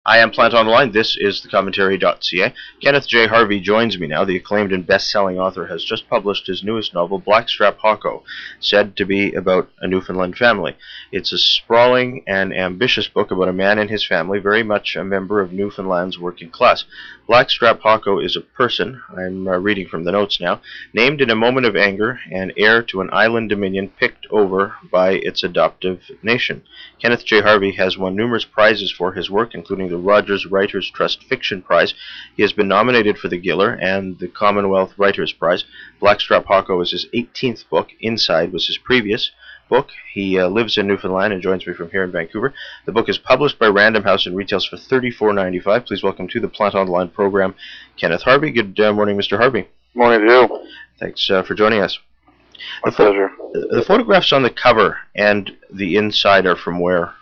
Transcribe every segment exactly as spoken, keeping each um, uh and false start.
I am Plant on the Line. This is the commentary dot c a. Kenneth J. Harvey joins me now. The acclaimed and best-selling author has just published his newest novel, Blackstrap Hawko, said to be about a Newfoundland family. It's a sprawling and ambitious book about a man and his family, very much a member of Newfoundland's working class. Blackstrap Hawko is a person, I'm uh, reading from the notes now, named in a moment of anger and heir to an island dominion picked over by its adoptive nation. Kenneth J. Harvey has won numerous prizes for his work, including the Rogers Writers Trust Fiction Prize. He has been nominated for the Giller and the Commonwealth Writers Prize. Blackstrap Hawko is his eighteenth book. Inside was his previous book. He uh, lives in Newfoundland and joins me from here in Vancouver. The book is published by Random House and retails for thirty-four ninety-five. Please welcome to the Plant on the Line program, Kenneth Harvey. Good uh, morning, Mister Harvey. Morning to you. Thanks uh, for joining us. My the pleasure. The photographs on the cover and the inside are from where?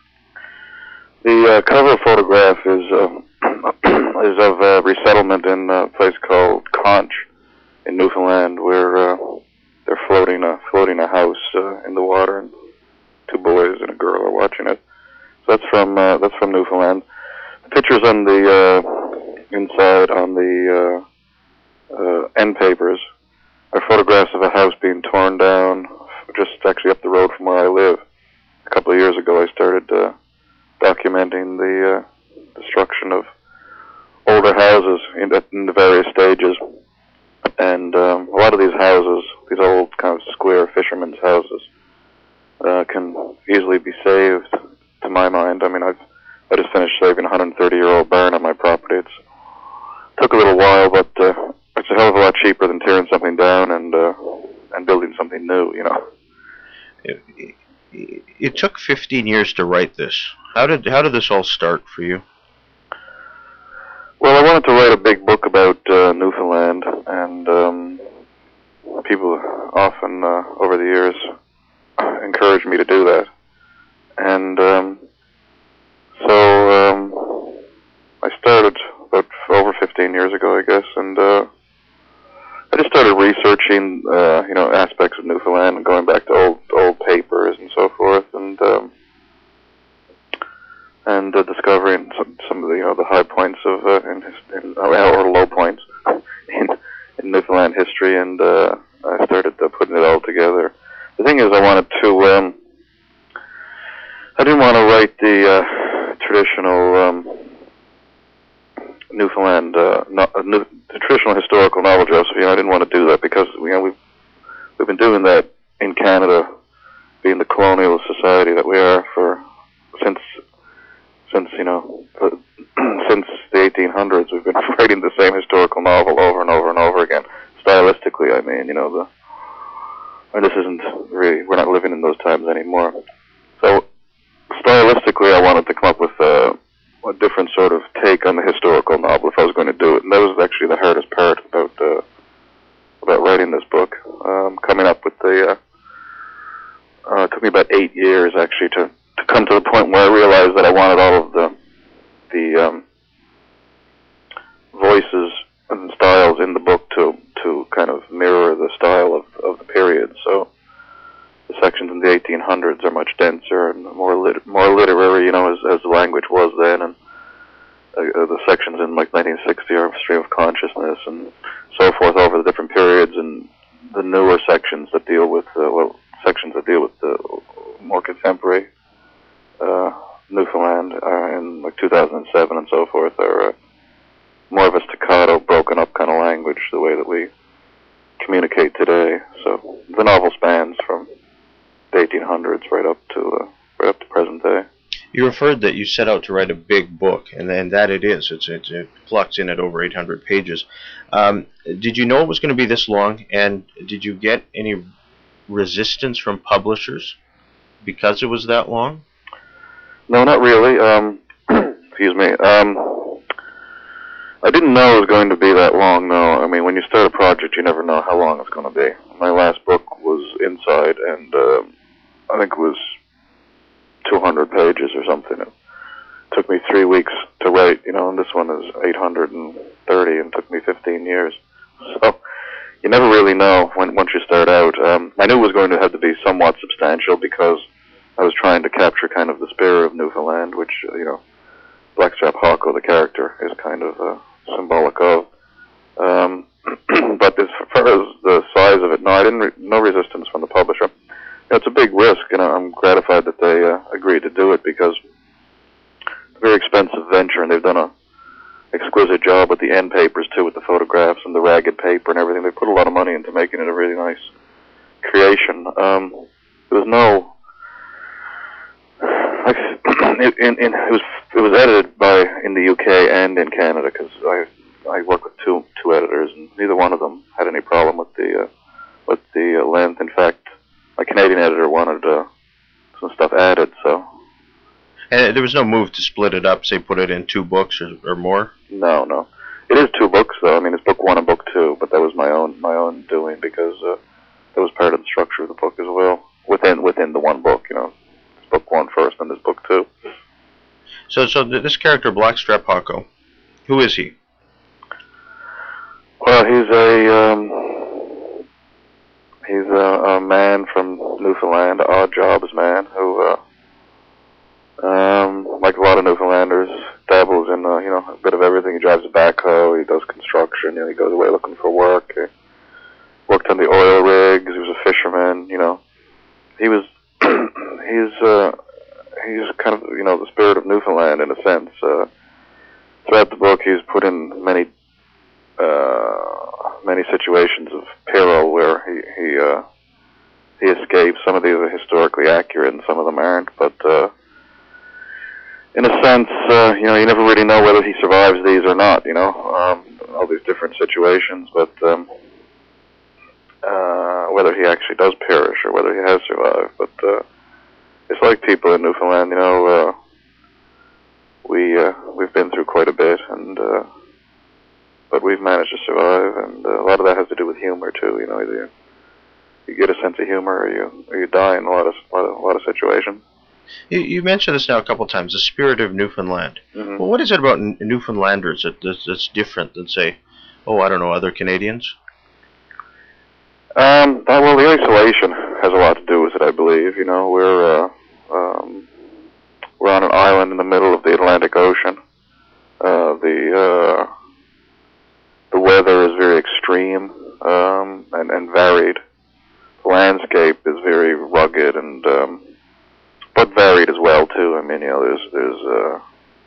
The uh, cover photograph is uh, is of a resettlement in a place called Conch in Newfoundland, where uh, they're floating a floating a house uh, in the water, and two boys and a girl are watching it. So that's from uh, that's from Newfoundland. The pictures on the uh, inside on the uh, uh, end papers are photographs of a house being torn down, just actually up the road from where I live. A couple of years ago, I started uh, documenting the uh, destruction of older houses in, in the various stages. And um, a lot of these houses, these old kind of square fishermen's houses, uh, can easily be saved, to my mind. I mean, I've I just finished saving a one hundred thirty year old barn on my property. It took a little while, but uh, it's a hell of a lot cheaper than tearing something down and uh, and building something new, you know. It, it, it took fifteen years to write this. How did how did this all start for you? Well, I wanted to write a big book about uh, Newfoundland, and um, people often uh, over the years encouraged me to do that. And um, so um, I started about over fifteen years ago, I guess, and uh, I just started researching, uh, you know, aspects of Newfoundland and going back to old old papers and so forth, and um, and uh, discovering some, some of the, you know, the high points of uh, in, in, or low points in, in Newfoundland history, and uh, I started uh, putting it all together. The thing is, I wanted to, um, I didn't want to write the uh, traditional um, Newfoundland, uh, no, uh, new, the traditional historical novel, Joseph. You know, I didn't want to do that because, you know, we've we've been doing that in Canada, being the colonial society that we are for since since you know uh, since the eighteen hundreds. We've been writing the same historical novel over and over and over again. Stylistically, I mean, you know, the and this isn't really, we're not living in those times anymore. So stylistically, I wanted to come up with a, a different sort of take on the historical novel if I was going to do it, and that was actually the hardest part about uh, about writing this book. Um, coming up with the, uh, uh, it took me about eight years actually to, to come to the point where I realized that I wanted all of the the um, voices and styles in the book to to kind of mirror the style of, of the period. So the sections in the eighteen hundreds are much denser and more lit more literary, you know, as, as the language was then, and uh, the sections in like nineteen sixty are stream of consciousness and so forth over the different periods, and the newer sections that deal with uh, well sections that deal with the more contemporary uh, Newfoundland uh, in like two thousand seven and so forth are uh, more of a staccato, broken up kind of language, the way that we communicate today. So the novel spans from the eighteen hundreds right up to uh, right up to present day. You referred that you set out to write a big book, and, and that it is. It's, it's, it plucks in at over eight hundred pages. Um, did you know it was going to be this long, and did you get any resistance from publishers because it was that long? No, not really. Um, excuse me. Um, I didn't know it was going to be that long, no. I mean, when you start a project, you never know how long it's going to be. My last book was Inside, and uh, I think it was two hundred pages or something. It took me three weeks to write, you know, and this one is eight hundred thirty and took me fifteen years. So you never really know when once you start out. Um, I knew it was going to have to be somewhat substantial because I was trying to capture kind of the spirit of Newfoundland, which, you know, Blackstrap Hawko, the character, is kind of uh, symbolic of. Um, but as far as the size of it, no, I didn't. Re no resistance from the publisher. You know, it's a big risk, and I'm gratified that they uh, agreed to do it because it's a very expensive venture, and they've done a exquisite job with the end papers too, with the photographs and the ragged paper and everything. They put a lot of money into making it a really nice creation. Um, there was no. It, in, in, it was it was edited by in the U K and in Canada because I I work with two two editors and neither one of them had any problem with the uh, with the uh, length. In fact, my Canadian editor wanted uh, some stuff added. So. And there was no move to split it up, say put it in two books or, or more. No, no. It is two books though. I mean, it's book one and book two, but that was my own my own doing because uh, that was part of the structure of the book as well. Within within the one book, you know. Book one first, and this book two. So, so this character, Blackstrap Hawko, who is he? Well, he's a um, he's a, a man from Newfoundland, odd jobs man, who, uh, um, like a lot of Newfoundlanders, dabbles in uh, you know a bit of everything. He drives a backhoe, he does construction, you know, he goes away looking for work. He worked on the oil rigs. He was a fisherman. You know, he was. he's uh, he's kind of you know the spirit of Newfoundland in a sense. Uh, throughout the book, he's put in many uh, many situations of peril where he he uh, he escapes. Some of these are historically accurate, and some of them aren't. But uh, in a sense, uh, you know, you never really know whether he survives these or not. You know, um, all these different situations, but. Um, Uh, whether he actually does perish or whether he has survived. But uh, it's like people in Newfoundland, you know, uh, we, uh, we've been through quite a bit, and uh, but we've managed to survive, and uh, a lot of that has to do with humor, too. You know, either you get a sense of humor or you, or you die in a lot of, a lot of, a lot of situations. You, you mentioned this now a couple of times, the spirit of Newfoundland. Mm-hmm. Well, what is it about N Newfoundlanders that, that's, that's different than, say, oh, I don't know, other Canadians? Um, well, the isolation has a lot to do with it, I believe. You know, we're uh, um, we're on an island in the middle of the Atlantic Ocean. Uh, the uh, the weather is very extreme um, and, and varied. The landscape is very rugged and um, but varied as well too. I mean, you know, there's there's uh,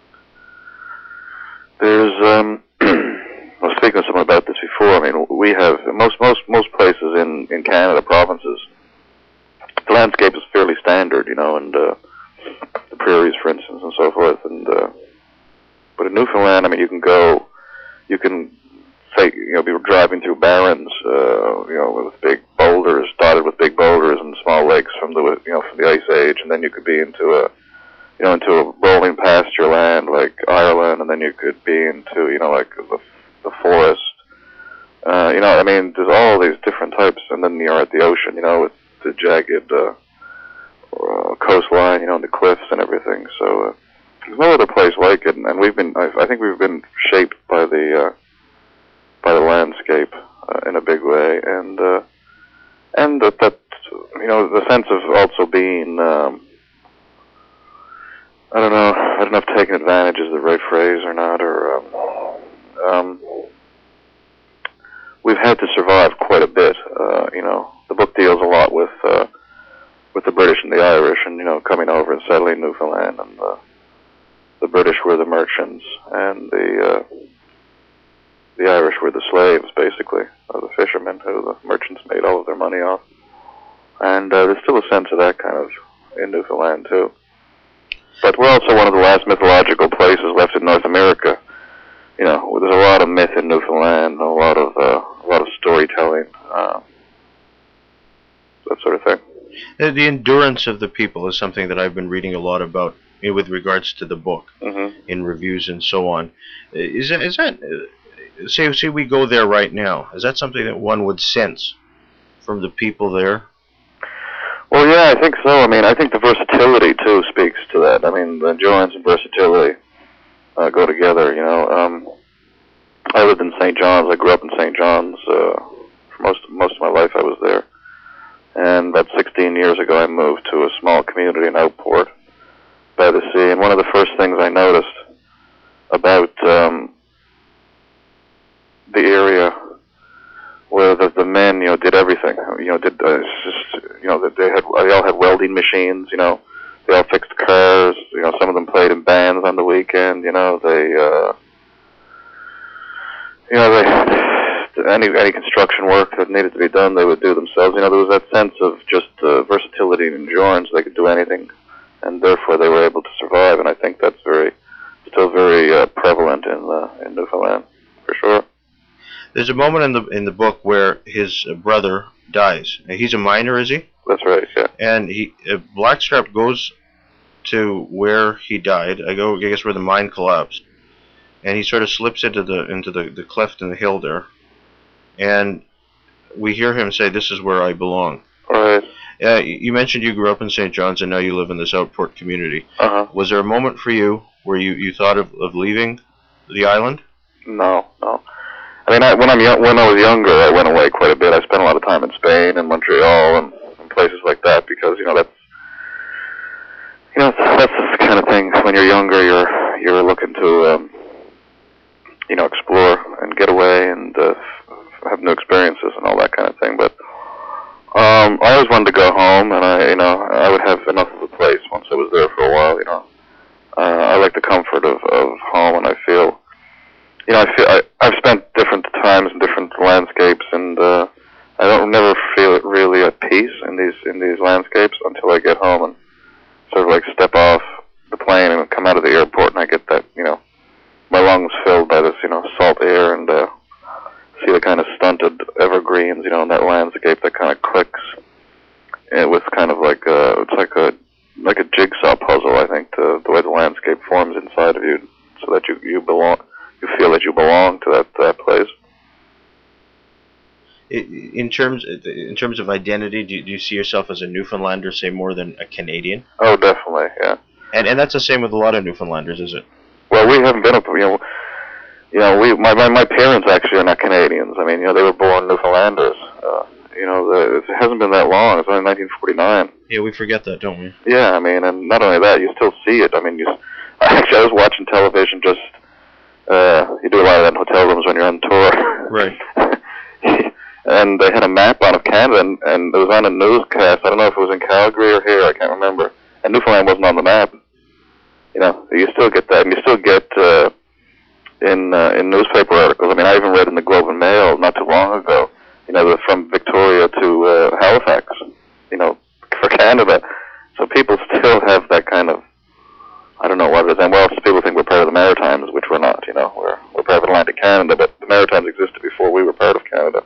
there's um. I was speaking to someone about this before. I mean, we have most most most places in in Canada, provinces. The landscape is fairly standard, you know, and uh, the prairies, for instance, and so forth. And uh, but in Newfoundland, I mean, you can go, you can say, you know, be driving through barrens, uh, you know, with big boulders, dotted with big boulders and small lakes from the you know from the Ice Age, and then you could be into a you know into a rolling pasture land like Ireland, and then you could be into you know like the the forest, uh, you know, I mean, there's all these different types, and then you're at the ocean, you know, with the jagged uh, uh, coastline, you know, and the cliffs and everything. So uh, there's no other place like it, and we've been, I, I think we've been shaped by the uh, by the landscape uh, in a big way, and uh, and that, that you know, the sense of also being, um, I don't know, I don't know if taking advantage is the right phrase or not, or. Um, Um, we've had to survive quite a bit. Uh, you know, the book deals a lot with uh, with the British and the Irish, and you know, coming over and settling Newfoundland, and uh, the British were the merchants, and the uh, the Irish were the slaves, basically, or the fishermen who the merchants made all of their money off. And uh, there's still a sense of that kind of in Newfoundland too. But we're also one of the last mythological places left in North America. You know, there's a lot of myth in Newfoundland, a lot of uh, a lot of storytelling, uh, that sort of thing. The endurance of the people is something that I've been reading a lot about you know, with regards to the book, mm-hmm. in reviews and so on. Is that, is that uh, say, say we go there right now, is that something that one would sense from the people there? Well, yeah, I think so. I mean, I think the versatility, too, speaks to that. I mean, the endurance and versatility Uh, go together, you know. Um, I lived in Saint John's. I grew up in Saint John's. Uh, for most most of my life, I was there. And about sixteen years ago, I moved to a small community in Outport by the sea. And one of the first things I noticed about um, the area where the, the men, you know, did everything. You know, did uh, just, you know, they had they all had welding machines. You know, they all fixed cars. You know, some of them played in bands on the weekend. You know, they, uh, you know, they any any construction work that needed to be done, they would do themselves. You know, there was that sense of just uh, versatility and endurance. They could do anything, and therefore they were able to survive. And I think that's very, still very uh, prevalent in uh, in Newfoundland, for sure. There's a moment in the in the book where his brother dies. He's a miner, is he? That's right. Yeah. And he uh, Blackstrap goes to where he died. I go, I guess, where the mine collapsed, and he sort of slips into the into the, the cleft in the hill there, and we hear him say, "This is where I belong." Right. Uh, you mentioned you grew up in Saint John's, and now you live in this Outport community. Uh-huh. Was there a moment for you where you, you thought of, of leaving the island? No, no. I mean, I, when I'm young, when I was younger, I went away quite a bit. I spent a lot of time in Spain and Montreal and, and places like that because you know that's you know that's, that's the kind of thing. When you're younger, you're you're looking to um, you know explore and get away and uh, have new experiences and all that kind of thing. But um, I always wanted to go home, and I you know I would have enough of a place once I was there for a while. You know, uh, I like the comfort of, of home, and I feel. You know, I feel I, I've spent different times in different landscapes, and uh, I don't never feel it really at peace in these in these landscapes until I get home and sort of like step off the plane and come out of the airport, and I get that you know my lungs filled by this you know salt air, and uh, see the kind of stunted evergreens, you know, in that landscape that kind of clicks, and with kind of like a, it's like a like a jigsaw puzzle, I think, to the way the landscape forms inside of you, so that you you belong. You feel that you belong to that, that place. In terms in terms of identity, do you, do you see yourself as a Newfoundlander, say, more than a Canadian? Oh, definitely, yeah. And and that's the same with a lot of Newfoundlanders, is it? Well, we haven't been up, you know, you know, we my my, my parents actually are not Canadians. I mean, you know, they were born Newfoundlanders. Uh, you know, the, it hasn't been that long. It's only nineteen forty-nine. Yeah, we forget that, don't we? Yeah, I mean, and not only that, you still see it. I mean, you actually, I was watching television just. Uh, you do a lot of that in hotel rooms when you're on tour. Right. And they had a map on of Canada, and, and it was on a newscast. I don't know if it was in Calgary or here, I can't remember. And Newfoundland wasn't on the map. You know, you still get that, and you still get uh, in uh, in newspaper articles. I mean, I even read in the Globe and Mail not too long ago, you know, from Victoria to uh, Halifax, you know, for Canada. So people still have that kind of, I don't know what it is. And well, people think we're part of the Maritimes, which we're not. You know, we're we're part of Atlantic Canada, but the Maritimes existed before we were part of Canada.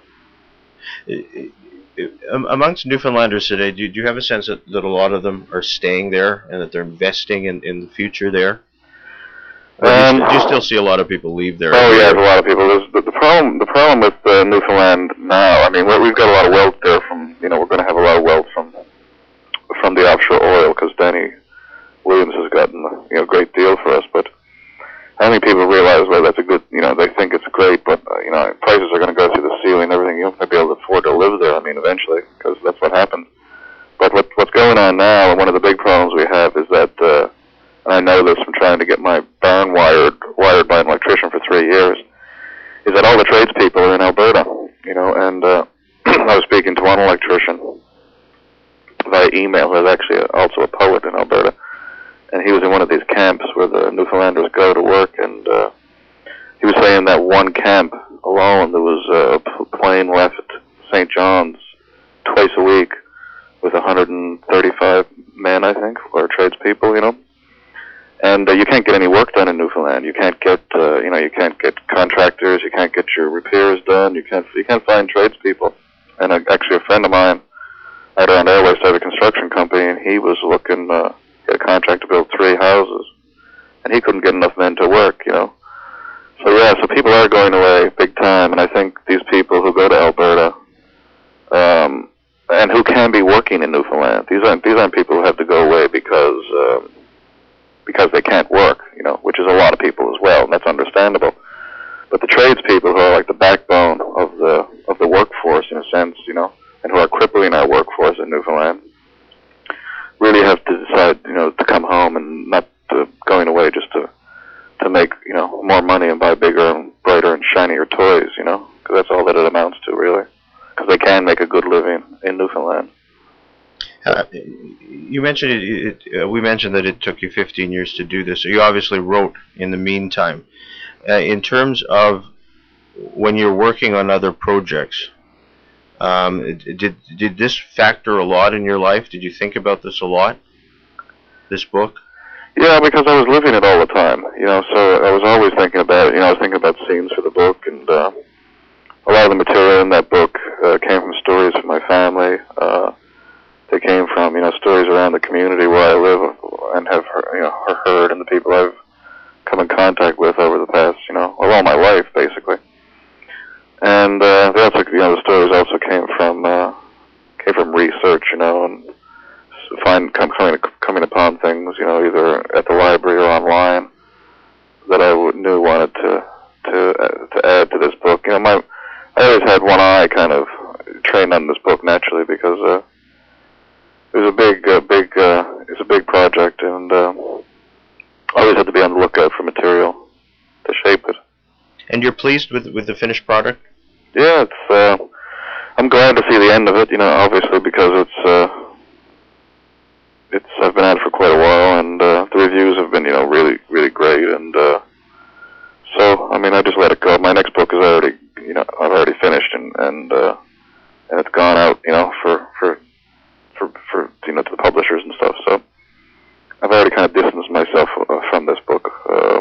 Amongst Newfoundlanders today, do you, do you have a sense that, that a lot of them are staying there and that they're investing in, in the future there? Or um, do, you, do you still see a lot of people leave there? Oh yeah, there's a lot of people. There's, the, the problem, the problem with uh, Newfoundland now. I mean, we're, we've got a lot of wealth there. From you know, we're going to have a lot of wealth from from the offshore oil because Danny Williams has gotten a you know great deal for us, but I don't think people realize well that's a good you know they think it's great, but uh, you know prices are going to go through the ceiling and everything. You're not going to be able to afford to live there. I mean, eventually, because that's what happens. But what what's going on now, and one of the big problems we have is that, uh, and I know this from trying to get my barn wired wired by an electrician for three years, is that all the tradespeople are in Alberta. You know, and uh, I was speaking to one electrician via email, who's actually also a poet in Alberta. And he was in one of these camps where the Newfoundlanders go to work, and uh, he was saying that one camp alone, there was a plane left Saint John's twice a week with one hundred thirty-five men, I think, or tradespeople, you know. And uh, you can't get any work done in Newfoundland. You can't get, uh, you know, you can't get contractors. You can't get your repairs done. You can't, you can't find tradespeople. And uh, actually, a friend of mine out on Airways started a construction company, and he was looking. Uh, get a contract to build three houses, and he couldn't get enough men to work, you know. So yeah, so people are going away big time, and I think these people who go to Alberta, um, and who can be working in Newfoundland, these aren't these aren't people who have to go away because um, because they can't work, you know, which is a lot of people as well, and that's understandable. But the tradespeople who are like the backbone of the of the workforce in a sense, you know, and who are crippling our workforce in Newfoundland, really have to decide, you know, to come home and not to going away just to to make, you know, money and buy bigger and brighter and shinier toys, you know, because that's all that it amounts to, really. Because they can make a good living in Newfoundland. Uh, you mentioned it, it uh, we mentioned that it took you fifteen years to do this. So you obviously wrote in the meantime. Uh, in terms of when you're working on other projects, um, did did this factor a lot in your life? Did you think about this a lot? This book? Yeah, because I was living it all the time, you know. So I was always thinking about it. You know, I was thinking about scenes for the book, and uh, a lot of the material in that book uh, came from stories from my family. Uh, They came from, you know, stories around the community where I live and have, you know, heard, and the people I've come in contact with over the past, you know, well, all my life, basically. And uh, they also, you know, the stories also came from uh, came from research, you know, and find coming coming upon things, you know, either at the library or online that I would, knew wanted to to uh, to add to this book. You know, my I always had one eye kind of trained on this book naturally because. Uh, It was a big, uh, big, uh, it's a big project, and uh, I always had to be on the lookout for material to shape it. And you're pleased with with the finished product? Yeah, it's. Uh, I'm glad to see the end of it. You know, obviously because it's. Uh, it's. I've been at it for quite a while, and uh, the reviews have been, you know, really, really great. And uh, so, I mean, I just let it go. My next book is already, you know, I've already finished, and and uh, and it's gone out, you know, for for. For, for you know, to the publishers and stuff. So I've already kind of distanced myself uh, from this book. Um,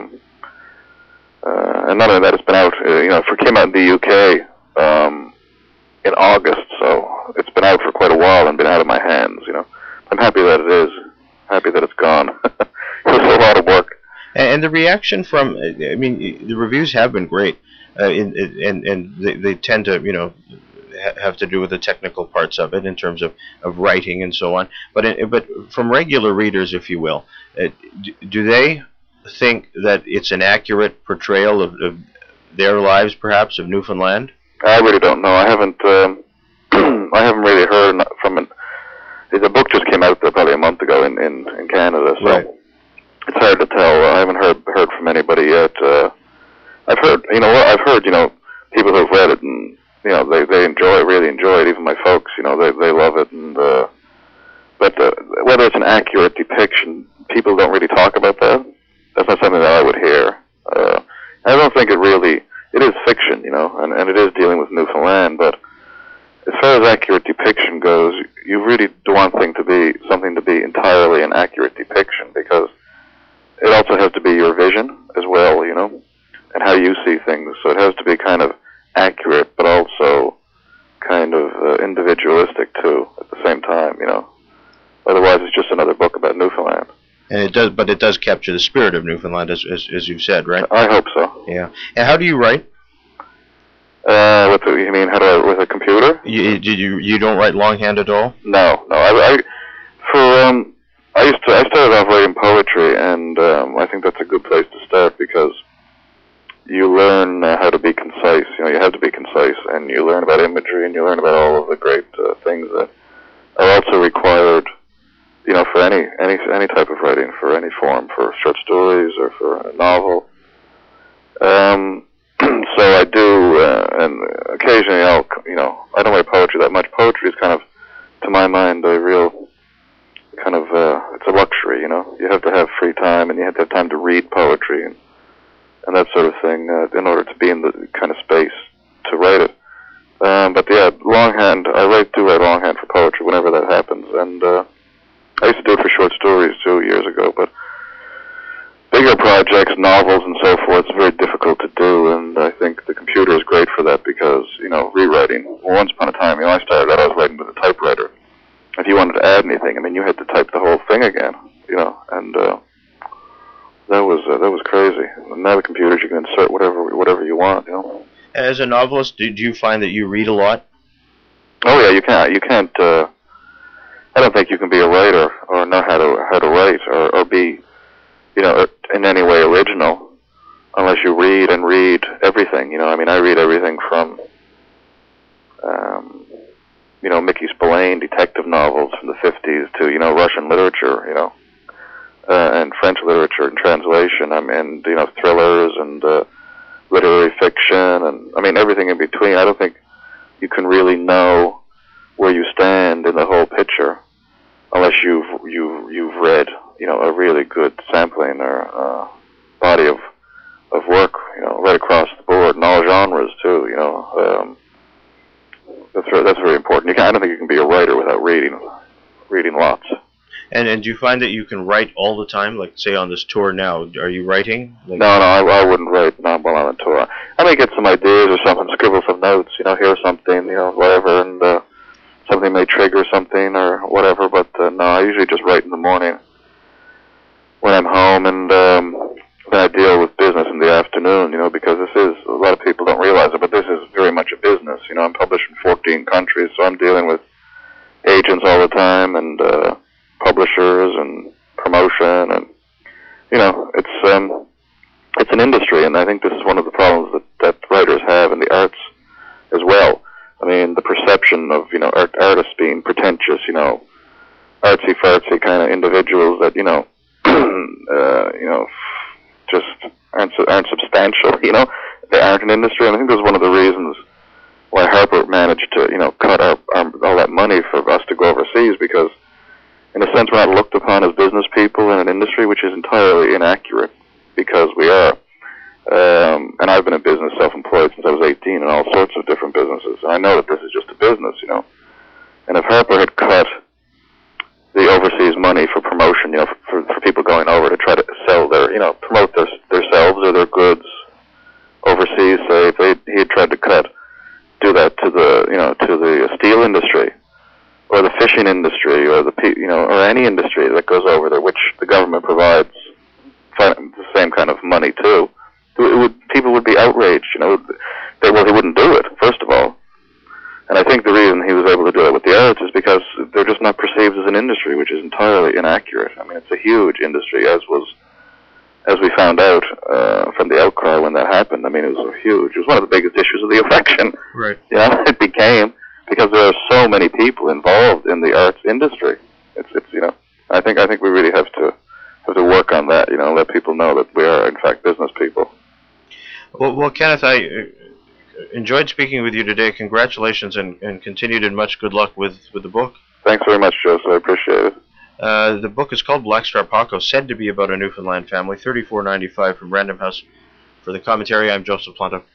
uh, and not only that, it's been out. Uh, you know, it came out in the U K um, in August, so it's been out for quite a while and been out of my hands. You know, I'm happy that it is. Happy that it's gone. It was a lot of work. And, and the reaction from, I mean, the reviews have been great, uh, in, in, and and they, they tend to, you know. have to do with the technical parts of it in terms of, of writing and so on. But it, but from regular readers, if you will, uh, do they think that it's an accurate portrayal of, of their lives, perhaps, of Newfoundland? I really don't know. I haven't. Um, I haven't really heard from it. The book just came out probably a month ago in, in, in Canada, so right. It's hard to tell. I haven't heard heard from anybody yet. Uh, I've heard, you know, I've heard, you know, people who've read it and. You know, they they enjoy it, really enjoy it. Even my folks, you know, they they love it. And uh, but uh, whether it's an accurate depiction, people don't really talk about that. That's not something that I would hear. Uh, I don't think it really. It is fiction, you know, and and it is dealing with Newfoundland. But as far as accurate depiction goes, you really do want thing to be something to be entirely an accurate depiction because it also has to be your vision as well, you know, and how you see things. So it has to be kind of accurate, but also kind of uh, individualistic too at the same time, you know. Otherwise, it's just another book about Newfoundland. And it does, but it does capture the spirit of Newfoundland, as as, as you've said, right? I hope so. Yeah. And how do you write? Uh, with the, you mean how do I, with a computer? You you you don't write longhand at all? No, no. I, I for um, I used to I started off writing poetry, and um, I think that's a good place to start because. You learn uh, how to be concise. You know, you have to be concise, and you learn about imagery, and you learn about all of the great uh, things that are also required. You know, for any any any type of writing, for any form, for short stories or for a novel. Um, so I do, uh, and occasionally I'll, you know, I don't write poetry that much. Poetry is kind of, to my mind, a real kind of uh, it's a luxury. You know, you have to have free time, and you have to have time to read poetry and. and that sort of thing, uh, in order to be in the kind of space to write it. Um, but yeah, longhand, I write, do write longhand for poetry whenever that happens, and uh, I used to do it for short stories two years ago, but bigger projects, novels and so forth, it's very difficult to do, and I think the computer is great for that because, you know, rewriting. Well, once upon a time, you know, I started out, I was writing with a typewriter. If you wanted to add anything, I mean, you had to type the whole thing again, you know, and, uh, That was uh, that was crazy. Now the computers, you can insert whatever whatever you want. You know. As a novelist, did you find that you read a lot? Oh yeah, you can't. You can't. Uh, I don't think you can be a writer or know how to how to write or, or be, you know, in any way original, unless you read and read everything. You know, I mean, I read everything from, um, you know, Mickey Spillane detective novels from the fifties to, you know, Russian literature. You know. Uh, and French literature and translation. I mean, you know, thrillers and uh, fiction, and I mean everything in between. I don't think you can really know where you stand in the whole picture unless you've you've you've read, you know, a really good sampling or uh, body of of work, you know, right across the board in all genres too. You know, um, that's re- that's very important. You can, I don't think you can be a writer without reading reading lots. And and do you find that you can write all the time? Like, say, on this tour now, are you writing? Like, no, no, I, I wouldn't write not while I'm on tour. I may get some ideas or something, scribble some notes, you know, hear something, you know, whatever, and uh, something may trigger something or whatever. But uh, no, I usually just write in the morning when I'm home, and um, then I deal with business in the afternoon, you know, because this is, a lot of people don't realize it, but this is very much a business. You know, I'm published in fourteen countries, so I'm dealing with agents all the time, and uh, publishers and promotion, and you know, it's um, it's an industry, and I think this is one of the problems that, that writers have in the arts as well. I mean, the perception of, you know, art, artists being pretentious, you know, artsy fartsy kind of individuals that, you know, uh, you know, just aren't aren't substantial. You know, they aren't an industry, and I think that's one of the reasons why Harper managed to, you know, cut our, our all that money for us to go overseas, because in a sense, we're not looked upon as business people in an industry, which is entirely inaccurate, because we are. Um, and I've been in business, self-employed, since I was eighteen, in all sorts of different businesses. And I know that this is just a business, you know. And if Harper had cut the overseas money for promotion, you know, for, for people going over to try to sell their, you know, promote their themselves or their goods overseas, say if they, he had tried to cut, do that to the, you know, to the steel industry, or the fishing industry, or the, you know, or any industry that goes over there, which the government provides the same kind of money to, it would, people would be outraged. You know, they, well, he wouldn't do it, first of all. And I think the reason he was able to do it with the arts is because they're just not perceived as an industry, which is entirely inaccurate. I mean, it's a huge industry, as was, as we found out uh, from the outcry when that happened. I mean, it was huge. It was one of the biggest issues of the election. Right. Yeah, you know, it became, because there are so many people involved in the arts industry. It's, it's, you know, I think, I think we really have to have to work on that. You know, let people know that we are, in fact, business people. Well, well, Kenneth, I uh, enjoyed speaking with you today. Congratulations, and, and continued and much good luck with, with the book. Thanks very much, Joseph. I appreciate it. Uh, the book is called Blackstrap Hawko, said to be about a Newfoundland family. thirty-four ninety-five from Random House. For the commentary, I'm Joseph Planta.